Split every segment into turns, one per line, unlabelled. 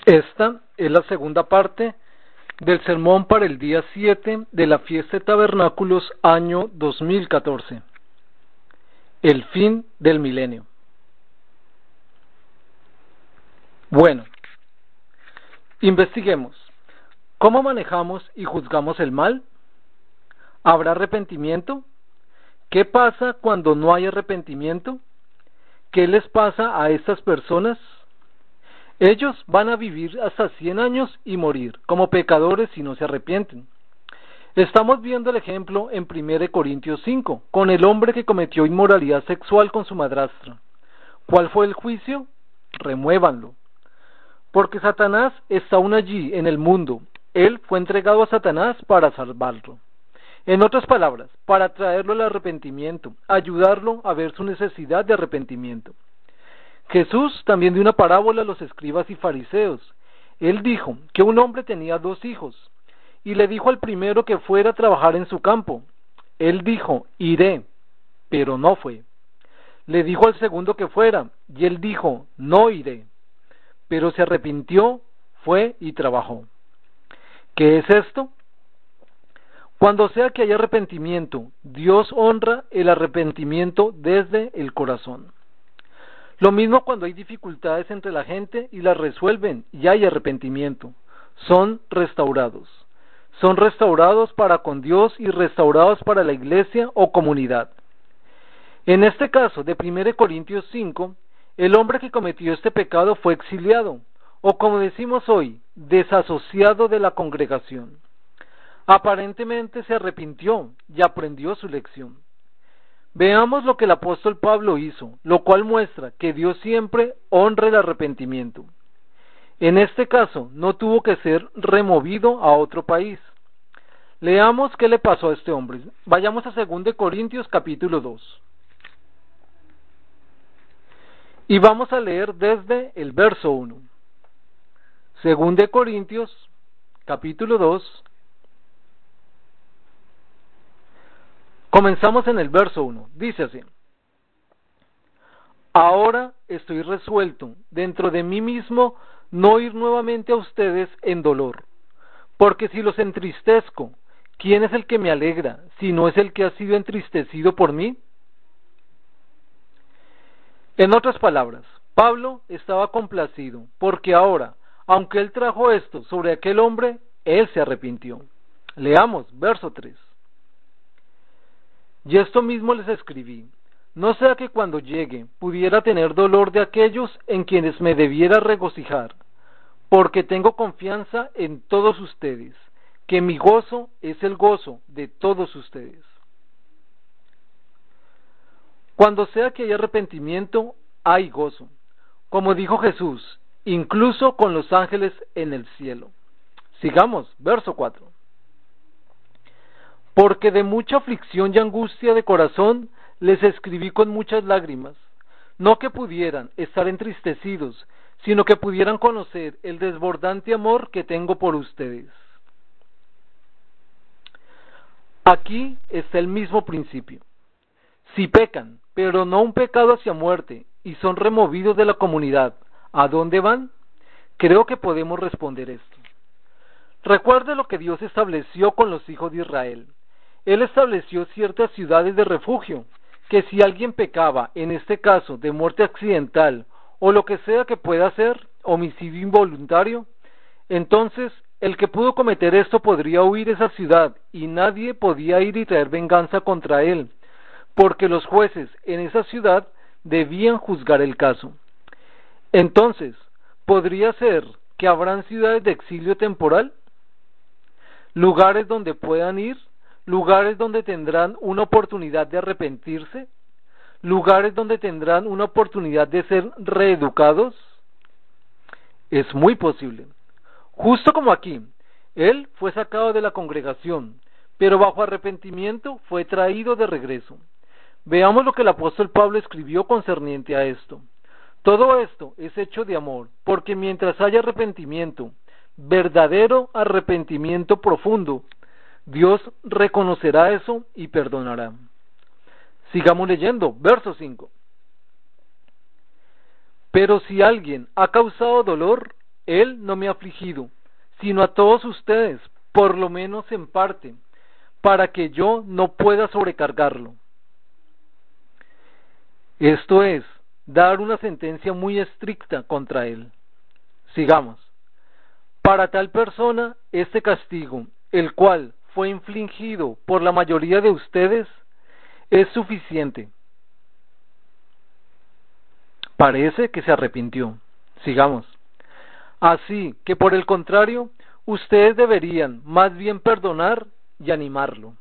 Esta es la segunda parte del sermón para el día 7 de la fiesta de tabernáculos año 2014. El fin del milenio. Bueno, investiguemos. ¿Cómo manejamos y juzgamos el mal? ¿Habrá arrepentimiento? ¿Qué pasa cuando no hay arrepentimiento? ¿Qué les pasa a estas personas? Ellos van a vivir hasta 100 años y morir como pecadores si no se arrepienten. Estamos viendo el ejemplo en 1 Corintios 5, con el hombre que cometió inmoralidad sexual con su madrastra. ¿Cuál fue el juicio? Remuévanlo. Porque Satanás está aún allí en el mundo. Él fue entregado a Satanás para salvarlo. En otras palabras, para traerlo al arrepentimiento, ayudarlo a ver su necesidad de arrepentimiento. Jesús también dio una parábola a los escribas y fariseos. Él dijo que un hombre tenía 2 hijos, y le dijo al primero que fuera a trabajar en su campo. Él dijo, iré, pero no fue. Le dijo al segundo que fuera, y él dijo, no iré. Pero se arrepintió, fue y trabajó. ¿Qué es esto? Cuando sea que haya arrepentimiento, Dios honra el arrepentimiento desde el corazón. Lo mismo cuando hay dificultades entre la gente y las resuelven y hay arrepentimiento. Son restaurados. Son restaurados para con Dios y restaurados para la iglesia o comunidad. En este caso de 1 Corintios 5, el hombre que cometió este pecado fue exiliado, o como decimos hoy, desasociado de la congregación. Aparentemente se arrepintió y aprendió su lección. Veamos lo que el apóstol Pablo hizo, lo cual muestra que Dios siempre honra el arrepentimiento. En este caso, no tuvo que ser removido a otro país. Leamos qué le pasó a este hombre. Vayamos a 2 Corintios capítulo 2. Y vamos a leer desde el verso 1. 2 Corintios capítulo 2. Comenzamos en el verso 1. Dice así: Ahora estoy resuelto dentro de mí mismo no ir nuevamente a ustedes en dolor, porque si los entristezco, ¿quién es el que me alegra, si no es el que ha sido entristecido por mí? En otras palabras, Pablo estaba complacido, porque ahora, aunque él trajo esto sobre aquel hombre, él se arrepintió. Leamos, verso 3. Y esto mismo les escribí, no sea que cuando llegue pudiera tener dolor de aquellos en quienes me debiera regocijar, porque tengo confianza en todos ustedes, que mi gozo es el gozo de todos ustedes. Cuando sea que haya arrepentimiento, hay gozo, como dijo Jesús, incluso con los ángeles en el cielo. Sigamos, verso 4. Porque de mucha aflicción y angustia de corazón les escribí con muchas lágrimas, no que pudieran estar entristecidos, sino que pudieran conocer el desbordante amor que tengo por ustedes. Aquí está el mismo principio. Si pecan, pero no un pecado hacia muerte, y son removidos de la comunidad, ¿a dónde van? Creo que podemos responder esto. Recuerde lo que Dios estableció con los hijos de Israel. Él estableció ciertas ciudades de refugio, que si alguien pecaba, en este caso de muerte accidental, o lo que sea que pueda ser, homicidio involuntario, entonces el que pudo cometer esto podría huir esa ciudad, y nadie podía ir y traer venganza contra él, porque los jueces en esa ciudad debían juzgar el caso. Entonces, ¿podría ser que habrán ciudades de exilio temporal? ¿Lugares donde puedan ir? ¿Lugares donde tendrán una oportunidad de arrepentirse? ¿Lugares donde tendrán una oportunidad de ser reeducados? Es muy posible. Justo como aquí, él fue sacado de la congregación, pero bajo arrepentimiento fue traído de regreso. Veamos lo que el apóstol Pablo escribió concerniente a esto. Todo esto es hecho de amor, porque mientras haya arrepentimiento, verdadero arrepentimiento profundo, Dios reconocerá eso y perdonará. Sigamos leyendo, verso 5. Pero si alguien ha causado dolor, él no me ha afligido, sino a todos ustedes, por lo menos en parte, para que yo no pueda sobrecargarlo. Esto es, dar una sentencia muy estricta contra él. Sigamos. Para tal persona, este castigo, el cual fue infligido por la mayoría de ustedes, es suficiente. Parece que se arrepintió. Sigamos. Así que por el contrario, ustedes deberían más bien perdonar y animarlo.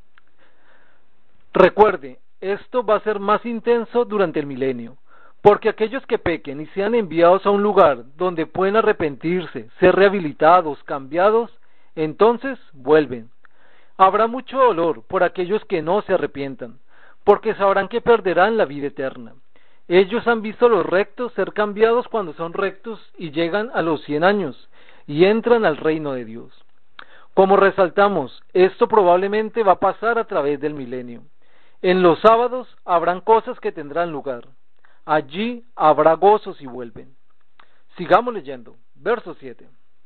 Recuerde, esto va a ser más intenso durante el milenio, porque aquellos que pequen y sean enviados a un lugar donde pueden arrepentirse, ser rehabilitados, cambiados, entonces vuelven. Habrá mucho dolor por aquellos que no se arrepientan, porque sabrán que perderán la vida eterna. Ellos han visto a los rectos ser cambiados cuando son rectos y llegan a los 100 años y entran al reino de Dios. Como resaltamos, esto probablemente va a pasar a través del milenio. En los sábados habrán cosas que tendrán lugar. Allí habrá gozos y vuelven. Sigamos leyendo. Verso 7.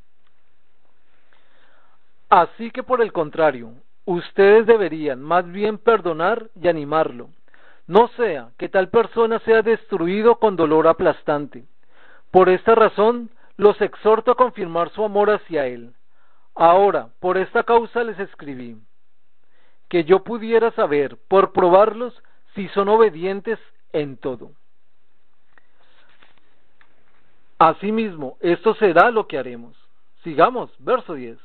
Así que por el contrario, ustedes deberían más bien perdonar y animarlo. No sea que tal persona sea destruido con dolor aplastante. Por esta razón, los exhorto a confirmar su amor hacia él. Ahora, por esta causa les escribí, que yo pudiera saber, por probarlos, si son obedientes en todo. Asimismo, esto será lo que haremos. Sigamos, verso 10.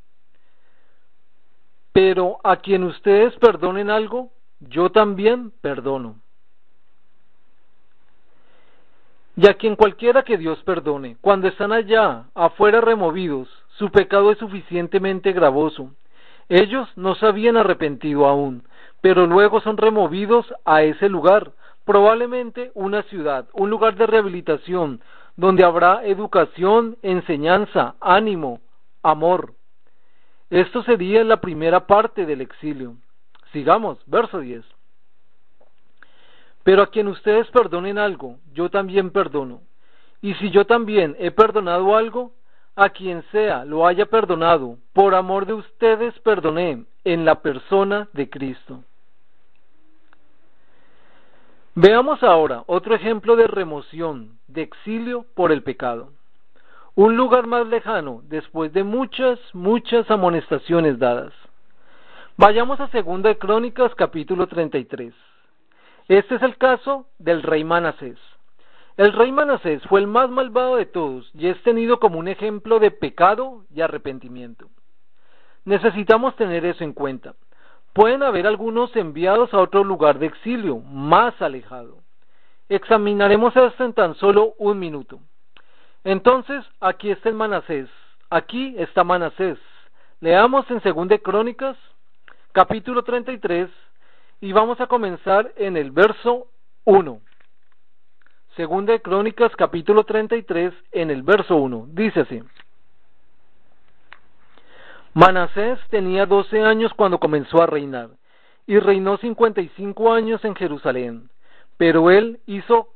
Pero a quien ustedes perdonen algo, yo también perdono. Y a quien cualquiera que Dios perdone, cuando están allá afuera removidos, su pecado es suficientemente gravoso. Ellos no se habían arrepentido aún, pero luego son removidos a ese lugar, probablemente una ciudad, un lugar de rehabilitación, donde habrá educación, enseñanza, ánimo, amor. Esto sería la primera parte del exilio. Sigamos, verso 10. Pero a quien ustedes perdonen algo, yo también perdono. Y si yo también he perdonado algo, a quien sea lo haya perdonado, por amor de ustedes perdoné en la persona de Cristo. Veamos ahora otro ejemplo de remoción, de exilio por el pecado. Un lugar más lejano después de muchas amonestaciones dadas. Vayamos a 2 de Crónicas capítulo 33. Este es el caso del rey Manasés. El rey Manasés fue el más malvado de todos y es tenido como un ejemplo de pecado y arrepentimiento. Necesitamos tener eso en cuenta. Pueden haber algunos enviados a otro lugar de exilio, más alejado. Examinaremos esto en tan solo un minuto. Entonces, aquí está el Manasés. Aquí está Manasés. Leamos en 2 de Crónicas, capítulo 33, y vamos a comenzar en el verso 1. 2 de Crónicas, capítulo 33, en el verso 1. Dice así. Manasés tenía 12 años cuando comenzó a reinar, y reinó 55 años en Jerusalén. Pero él hizo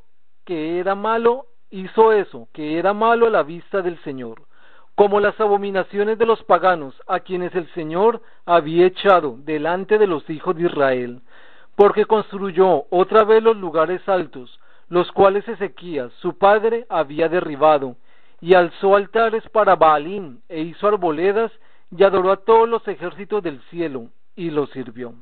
eso, que era malo a la vista del Señor, como las abominaciones de los paganos, a quienes el Señor había echado delante de los hijos de Israel, porque construyó otra vez los lugares altos, los cuales Ezequías, su padre, había derribado, y alzó altares para Baalín, e hizo arboledas, y adoró a todos los ejércitos del cielo, y los sirvió.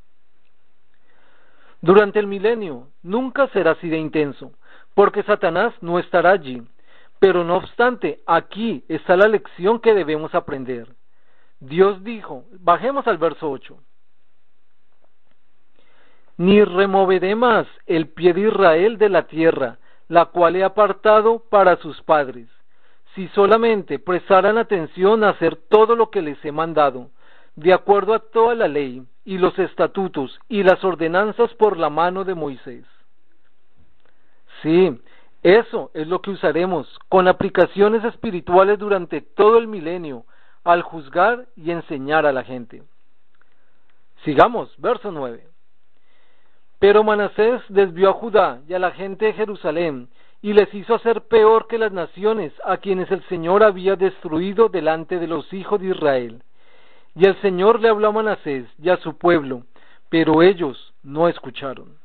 Durante el milenio nunca será así de intenso, porque Satanás no estará allí, pero no obstante, aquí está la lección que debemos aprender. Dios dijo, bajemos al verso 8, ni removeré más el pie de Israel de la tierra, la cual he apartado para sus padres, si solamente prestaran atención a hacer todo lo que les he mandado, de acuerdo a toda la ley, y los estatutos, y las ordenanzas por la mano de Moisés. Sí, eso es lo que usaremos con aplicaciones espirituales durante todo el milenio, al juzgar y enseñar a la gente. Sigamos, verso 9. Pero Manasés desvió a Judá y a la gente de Jerusalén, y les hizo hacer peor que las naciones a quienes el Señor había destruido delante de los hijos de Israel. Y el Señor le habló a Manasés y a su pueblo, pero ellos no escucharon.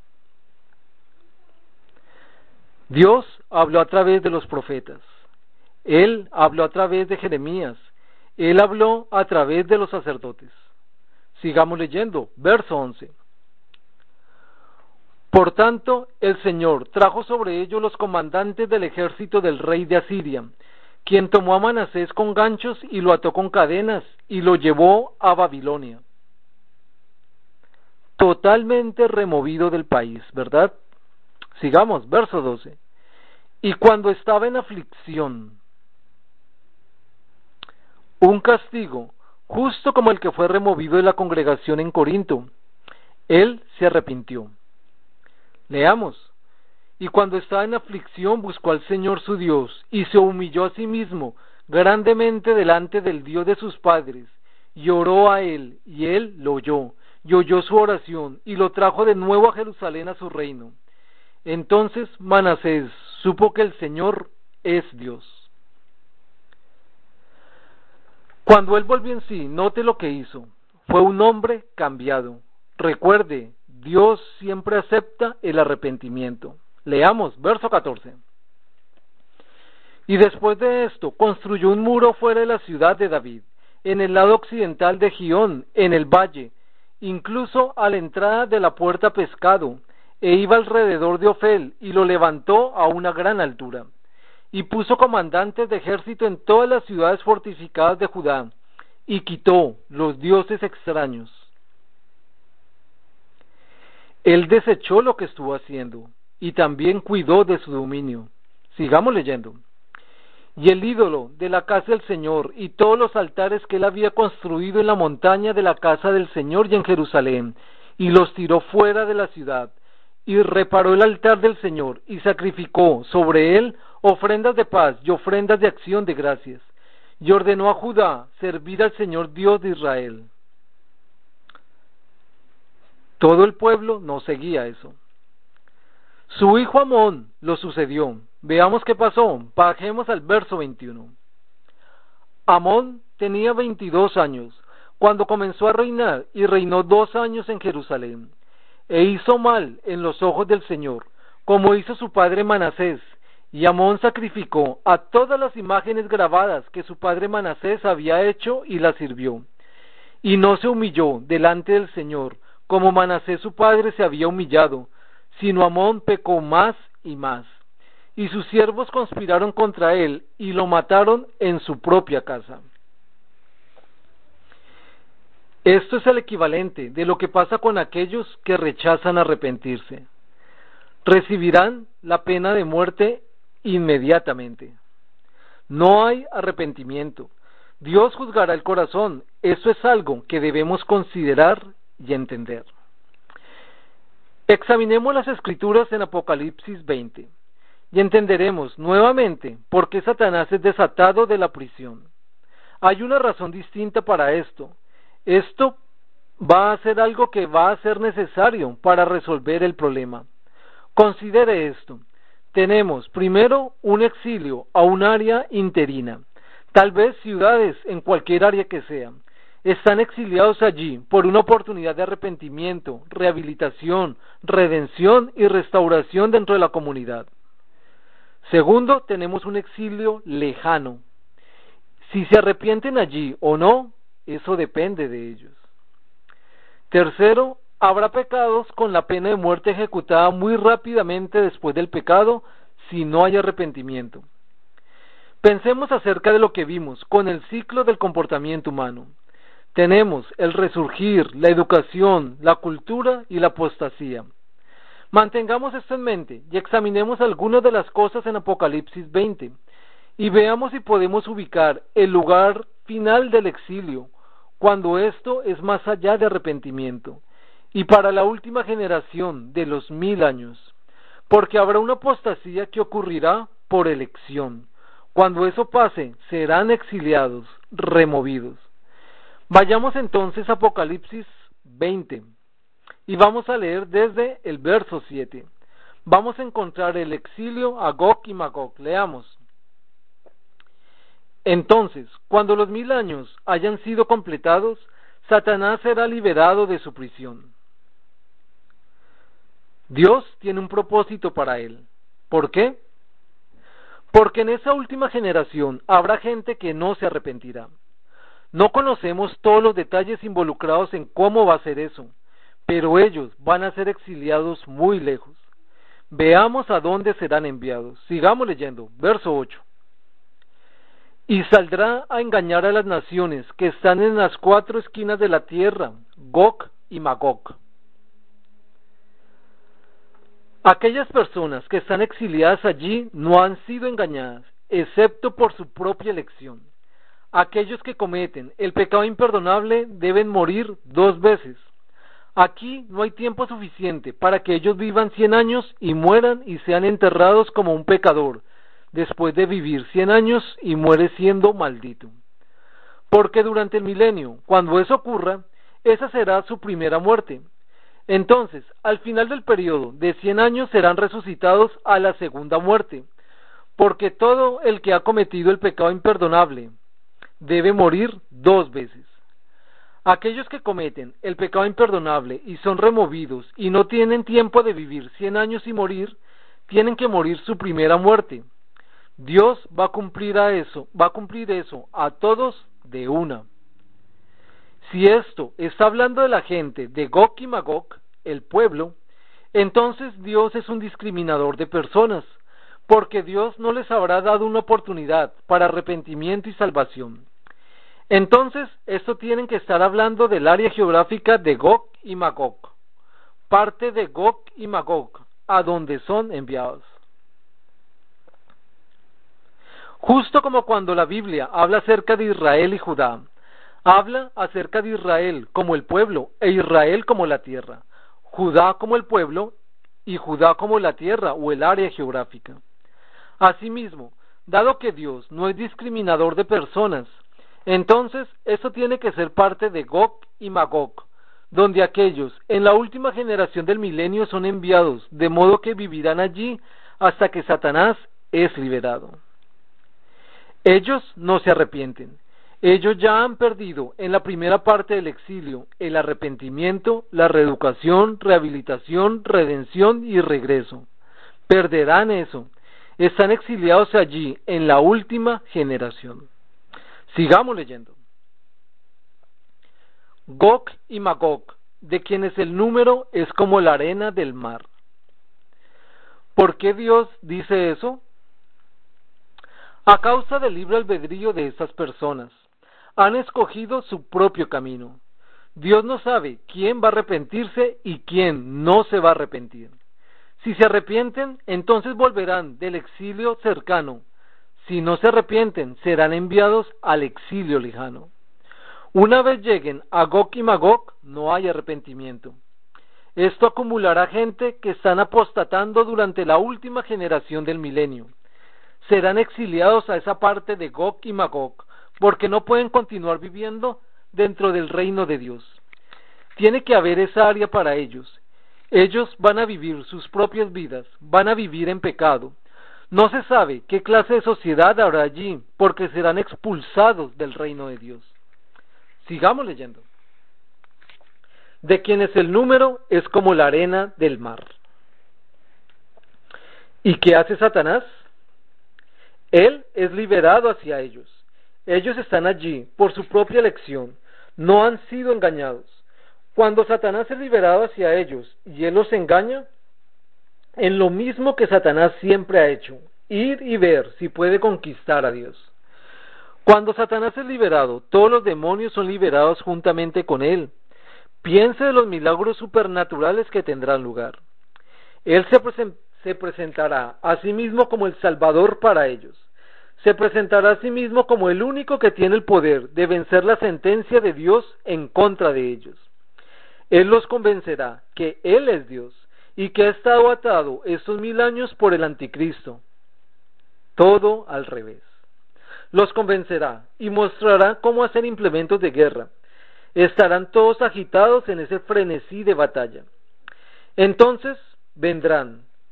Dios habló a través de los profetas. Él habló a través de Jeremías. Él habló a través de los sacerdotes. Sigamos leyendo, verso 11. Por tanto, el Señor trajo sobre ellos los comandantes del ejército del rey de Asiria, quien tomó a Manasés con ganchos y lo ató con cadenas y lo llevó a Babilonia. Totalmente removido del país, ¿verdad? Sigamos, verso 12. Y cuando estaba en aflicción, un castigo, justo como el que fue removido de la congregación en Corinto, él se arrepintió. Leamos. Y cuando estaba en aflicción buscó al Señor su Dios, y se humilló a sí mismo grandemente delante del Dios de sus padres, y oró a él, y él lo oyó, y oyó su oración, y lo trajo de nuevo a Jerusalén a su reino. Entonces Manasés supo que el Señor es Dios. Cuando él volvió en sí, note lo que hizo. Fue un hombre cambiado. Recuerde, Dios siempre acepta el arrepentimiento. Leamos, verso 14. Y después de esto, construyó un muro fuera de la ciudad de David, en el lado occidental de Gihón, en el valle, incluso a la entrada de la puerta Pescado, e iba alrededor de Ofel, y lo levantó a una gran altura. Y puso comandantes de ejército en todas las ciudades fortificadas de Judá, y quitó los dioses extraños. Él desechó lo que estuvo haciendo, y también cuidó de su dominio. Sigamos leyendo. Y el ídolo de la casa del Señor, y todos los altares que él había construido en la montaña de la casa del Señor y en Jerusalén, y los tiró fuera de la ciudad, y reparó el altar del Señor, y sacrificó sobre él ofrendas de paz y ofrendas de acción de gracias, y ordenó a Judá servir al Señor Dios de Israel. Todo el pueblo no seguía eso. Su hijo Amón lo sucedió. Veamos qué pasó. Bajemos al verso 21. Amón tenía 22 años cuando comenzó a reinar, y reinó 2 años en Jerusalén. E hizo mal en los ojos del Señor, como hizo su padre Manasés, y Amón sacrificó a todas las imágenes grabadas que su padre Manasés había hecho y las sirvió. Y no se humilló delante del Señor, como Manasés su padre se había humillado, sino Amón pecó más y más. Y sus siervos conspiraron contra él, y lo mataron en su propia casa. Esto es el equivalente de lo que pasa con aquellos que rechazan arrepentirse. Recibirán la pena de muerte inmediatamente. No hay arrepentimiento. Dios juzgará el corazón. Eso es algo que debemos considerar y entender. Examinemos las escrituras en Apocalipsis 20 y entenderemos nuevamente por qué Satanás es desatado de la prisión. Hay una razón distinta para esto. Esto va a ser algo que va a ser necesario para resolver el problema. Considere esto. Tenemos primero un exilio a un área interina, tal vez ciudades en cualquier área que sea. Están exiliados allí por una oportunidad de arrepentimiento, rehabilitación, redención y restauración dentro de la comunidad. Segundo, tenemos un exilio lejano. Si se arrepienten allí o no, eso depende de ellos. Tercero, habrá pecados con la pena de muerte ejecutada muy rápidamente después del pecado si no hay arrepentimiento. Pensemos acerca de lo que vimos con el ciclo del comportamiento humano. Tenemos el resurgir, la educación, la cultura y la apostasía. Mantengamos esto en mente y examinemos algunas de las cosas en Apocalipsis 20 y veamos si podemos ubicar el lugar final del exilio, cuando esto es más allá de arrepentimiento, y para la última generación de los 1000 años, porque habrá una apostasía que ocurrirá por elección. Cuando eso pase, serán exiliados, removidos. Vayamos entonces a Apocalipsis 20 y vamos a leer desde el verso 7. vamos a encontrar el exilio a Gog y Magog. Leamos. Entonces, cuando los 1000 años hayan sido completados, Satanás será liberado de su prisión. Dios tiene un propósito para él. ¿Por qué? Porque en esa última generación habrá gente que no se arrepentirá. No conocemos todos los detalles involucrados en cómo va a ser eso, pero ellos van a ser exiliados muy lejos. Veamos a dónde serán enviados. Sigamos leyendo, verso 8. Y saldrá a engañar a las naciones que están en las 4 esquinas de la tierra, Gog y Magog. Aquellas personas que están exiliadas allí no han sido engañadas, excepto por su propia elección. Aquellos que cometen el pecado imperdonable deben morir 2 veces. Aquí no hay tiempo suficiente para que ellos vivan 100 años y mueran y sean enterrados como un pecador, después de vivir 100 años y muere siendo maldito. Porque durante el milenio, cuando eso ocurra, esa será su primera muerte. Entonces, al final del periodo de 100 años serán resucitados a la segunda muerte, porque todo el que ha cometido el pecado imperdonable debe morir 2 veces. Aquellos que cometen el pecado imperdonable y son removidos y no tienen tiempo de vivir 100 años y morir, tienen que morir su primera muerte. Dios va a cumplir eso a todos de una. Si esto está hablando de la gente de Gog y Magog, el pueblo, entonces Dios es un discriminador de personas, porque Dios no les habrá dado una oportunidad para arrepentimiento y salvación. Entonces, esto tienen que estar hablando del área geográfica de Gog y Magog, parte de Gog y Magog, a donde son enviados. Justo como cuando la Biblia habla acerca de Israel y Judá, habla acerca de Israel como el pueblo e Israel como la tierra, Judá como el pueblo y Judá como la tierra o el área geográfica. Asimismo, dado que Dios no es discriminador de personas, entonces esto tiene que ser parte de Gog y Magog, donde aquellos en la última generación del milenio son enviados, de modo que vivirán allí hasta que Satanás es liberado. Ellos no se arrepienten. Ellos ya han perdido en la primera parte del exilio el arrepentimiento, la reeducación, rehabilitación, redención y regreso. Perderán eso. Están exiliados allí en la última generación. Sigamos leyendo. Gog y Magog, de quienes el número es como la arena del mar. ¿Por qué Dios dice eso? A causa del libre albedrío de estas personas, han escogido su propio camino. Dios no sabe quién va a arrepentirse y quién no se va a arrepentir. Si se arrepienten, entonces volverán del exilio cercano. Si no se arrepienten, serán enviados al exilio lejano. Una vez lleguen a Gog y Magog, no hay arrepentimiento. Esto acumulará gente que están apostatando durante la última generación del milenio. Serán exiliados a esa parte de Gog y Magog, porque no pueden continuar viviendo dentro del reino de Dios. Tiene que haber esa área para ellos. Ellos van a vivir sus propias vidas, van a vivir en pecado. No se sabe qué clase de sociedad habrá allí, porque serán expulsados del reino de Dios. Sigamos leyendo. De quienes el número es como la arena del mar. ¿Y qué hace Satanás? Él es liberado hacia ellos. Ellos están allí por su propia elección, no han sido engañados. Cuando Satanás es liberado hacia ellos y él los engaña, en lo mismo que Satanás siempre ha hecho, ir y ver si puede conquistar a Dios. Cuando Satanás es liberado, todos los demonios son liberados juntamente con él. Piense de los milagros supernaturales que tendrán lugar. Él se presentará a sí mismo como el Salvador para ellos. Se presentará a sí mismo como el único que tiene el poder de vencer la sentencia de Dios en contra de ellos. Él los convencerá que Él es Dios y que ha estado atado estos 1000 años por el anticristo. Todo al revés. Los convencerá y mostrará cómo hacer implementos de guerra. Estarán todos agitados en ese frenesí de batalla. Entonces vendrán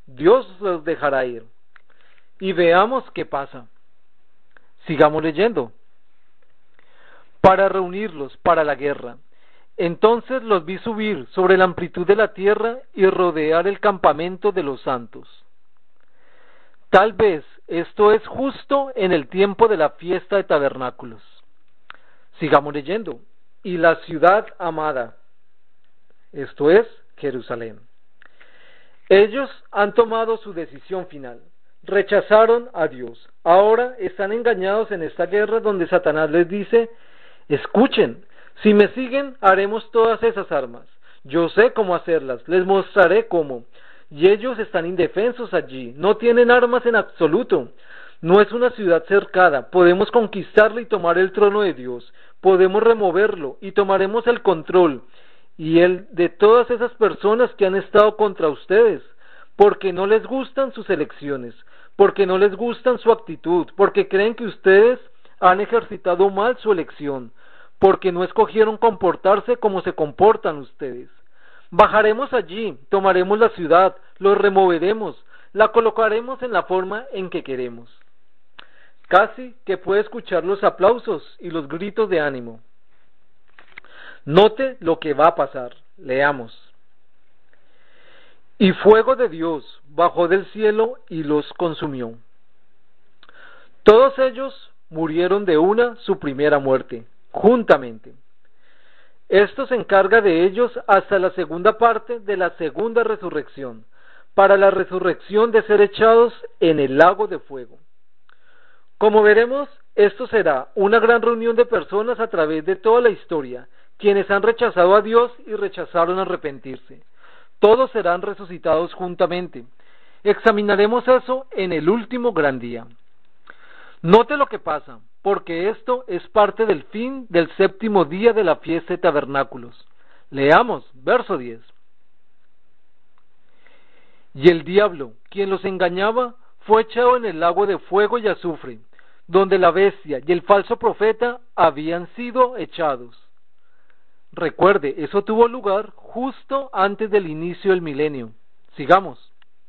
Dios los dejará ir. Y veamos qué pasa. Sigamos leyendo. Para reunirlos para la guerra. Entonces los vi subir sobre la amplitud de la tierra y rodear el campamento de los santos. Tal vez esto es justo en el tiempo de la fiesta de tabernáculos. Sigamos leyendo. Y la ciudad amada, esto es Jerusalén. Ellos han tomado su decisión final. Rechazaron a Dios. Ahora están engañados en esta guerra donde Satanás les dice: escuchen, si me siguen haremos todas esas armas. Yo sé cómo hacerlas, les mostraré cómo. Y ellos están indefensos allí, no tienen armas en absoluto. No es una ciudad cercada, podemos conquistarla y tomar el trono de Dios. Podemos removerlo y tomaremos el control y el de todas esas personas que han estado contra ustedes, porque no les gustan sus elecciones, porque no les gustan su actitud, porque creen que ustedes han ejercitado mal su elección, porque no escogieron comportarse como se comportan ustedes. Bajaremos allí, tomaremos la ciudad, los removeremos, la colocaremos en la forma en que queremos. Casi que puede escuchar los aplausos y los gritos de ánimo. Note lo que va a pasar. Leamos. Y fuego de Dios bajó del cielo y los consumió. Todos ellos murieron de una su primera muerte, juntamente. Esto se encarga de ellos hasta la segunda parte de la segunda resurrección, para la resurrección de ser echados en el lago de fuego. Como veremos, esto será una gran reunión de personas a través de toda la historia, quienes han rechazado a Dios y rechazaron arrepentirse. Todos serán resucitados juntamente. Examinaremos eso en el último gran día. Note lo que pasa, porque esto es parte del fin del séptimo día de la fiesta de tabernáculos. Leamos, verso 10. Y el diablo, quien los engañaba, fue echado en el lago de fuego y azufre, donde la bestia y el falso profeta habían sido echados. Recuerde, eso tuvo lugar justo antes del inicio del milenio. Sigamos.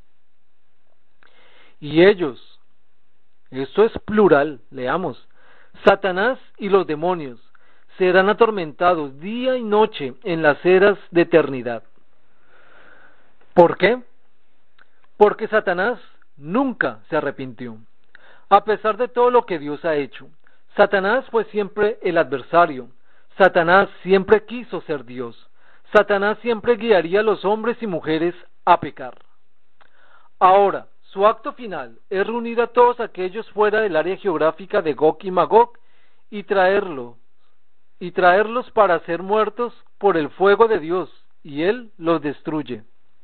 Y ellos, esto es plural, leamos, Satanás y los demonios serán atormentados día y noche en las eras de eternidad. ¿Por qué? Porque Satanás nunca se arrepintió. A pesar de todo lo que Dios ha hecho, Satanás fue siempre el adversario. Satanás siempre quiso ser Dios. Satanás siempre guiaría a los hombres y mujeres a pecar. Ahora, su acto final es reunir a todos aquellos fuera del área geográfica de Gog y Magog y traerlos para ser muertos por el fuego de Dios, y Él los destruye.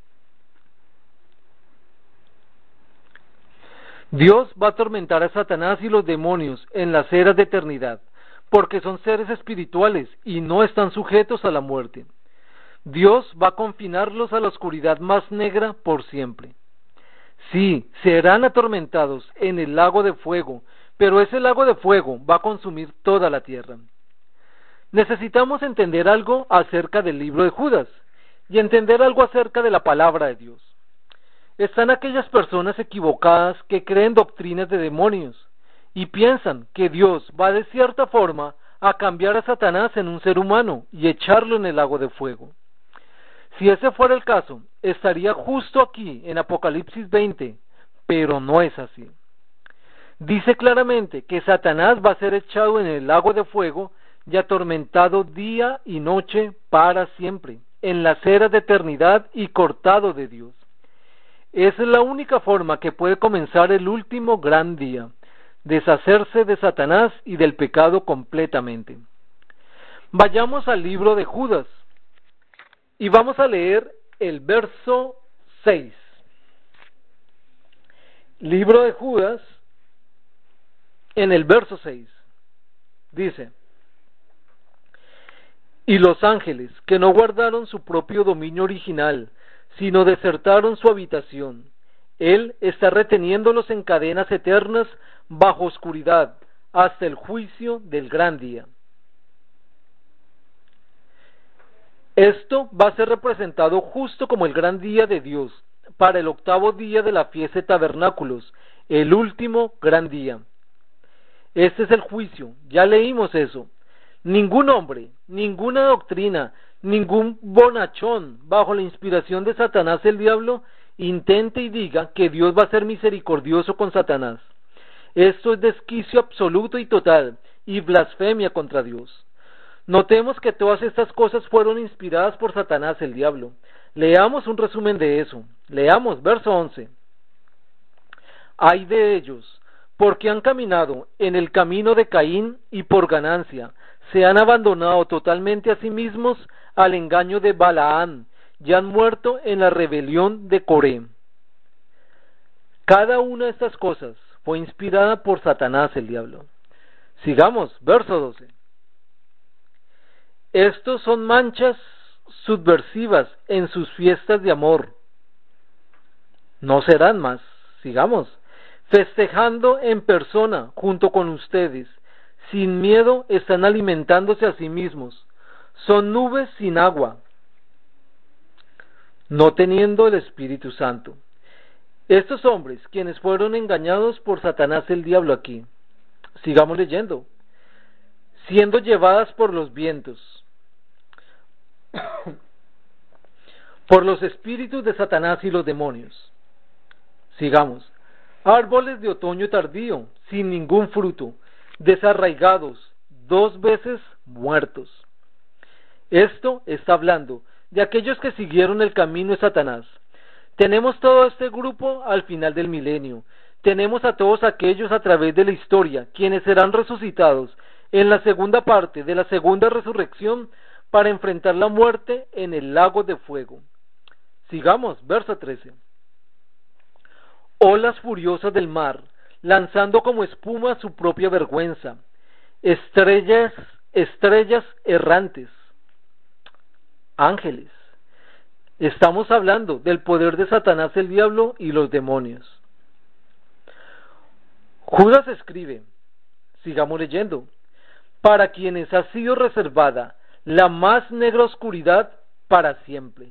Dios va a atormentar a Satanás y los demonios en las eras de eternidad, porque son seres espirituales y no están sujetos a la muerte. Dios va a confinarlos a la oscuridad más negra por siempre. Sí, serán atormentados en el lago de fuego, pero ese lago de fuego va a consumir toda la tierra. Necesitamos entender algo acerca del libro de Judas y entender algo acerca de la palabra de Dios. Están aquellas personas equivocadas que creen doctrinas de demonios y piensan que Dios va de cierta forma a cambiar a Satanás en un ser humano y echarlo en el lago de fuego. Si ese fuera el caso, estaría justo aquí en Apocalipsis 20, pero no es así. Dice claramente que Satanás va a ser echado en el lago de fuego y atormentado día y noche para siempre, en las eras de eternidad y cortado de Dios. Esa es la única forma que puede comenzar el último gran día, deshacerse de Satanás y del pecado completamente. Vayamos al libro de Judas y vamos a leer el verso 6. Libro de Judas, en el verso 6, dice: y los ángeles, que no guardaron su propio dominio original, sino desertaron su habitación, Él está reteniéndolos en cadenas eternas bajo oscuridad, hasta el juicio del gran día. Esto va a ser representado justo como el gran día de Dios, para el 8º día de la fiesta de tabernáculos, el último gran día. Este es el juicio, ya leímos eso. Ningún hombre, ninguna doctrina, ningún bonachón bajo la inspiración de Satanás el diablo intente y diga que Dios va a ser misericordioso con Satanás. Esto es desquicio absoluto y total y blasfemia contra Dios. Notemos que todas estas cosas fueron inspiradas por Satanás el diablo. Leamos un resumen de eso. Leamos verso 11. Ay de ellos, porque han caminado en el camino de Caín y por ganancia se han abandonado totalmente a sí mismos al engaño de Balaán y han muerto en la rebelión de Coré. Cada una de estas cosas fue inspirada por Satanás el diablo. Sigamos, verso 12. Estos son manchas subversivas en sus fiestas de amor. No serán más. Sigamos. Festejando en persona junto con ustedes. Sin miedo están alimentándose a sí mismos. Son nubes sin agua, no teniendo el Espíritu Santo. Estos hombres, quienes fueron engañados por Satanás el diablo aquí. Sigamos leyendo. Siendo llevadas por los vientos, por los espíritus de Satanás y los demonios. Sigamos. Árboles de otoño tardío, sin ningún fruto, desarraigados, 2 veces muertos. Esto está hablando de aquellos que siguieron el camino de Satanás. Tenemos todo este grupo al final del milenio. Tenemos a todos aquellos a través de la historia, quienes serán resucitados en la segunda parte de la segunda resurrección para enfrentar la muerte en el lago de fuego. Sigamos, verso 13. Olas furiosas del mar, lanzando como espuma su propia vergüenza. Estrellas errantes. Ángeles. Estamos hablando del poder de Satanás el diablo y los demonios. Judas escribe, sigamos leyendo, para quienes ha sido reservada la más negra oscuridad para siempre.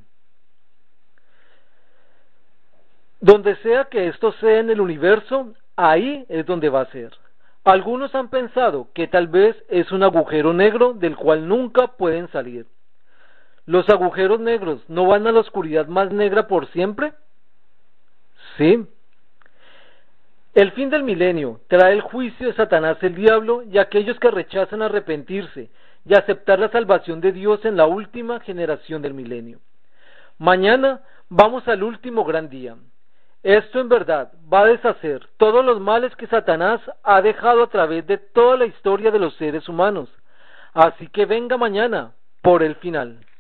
Donde sea que esto sea en el universo, ahí es donde va a ser. Algunos han pensado que tal vez es un agujero negro del cual nunca pueden salir. ¿Los agujeros negros no van a la oscuridad más negra por siempre? Sí. El fin del milenio trae el juicio de Satanás el diablo y aquellos que rechazan arrepentirse y aceptar la salvación de Dios en la última generación del milenio. Mañana vamos al último gran día. Esto en verdad va a deshacer todos los males que Satanás ha dejado a través de toda la historia de los seres humanos. Así que venga mañana por el final.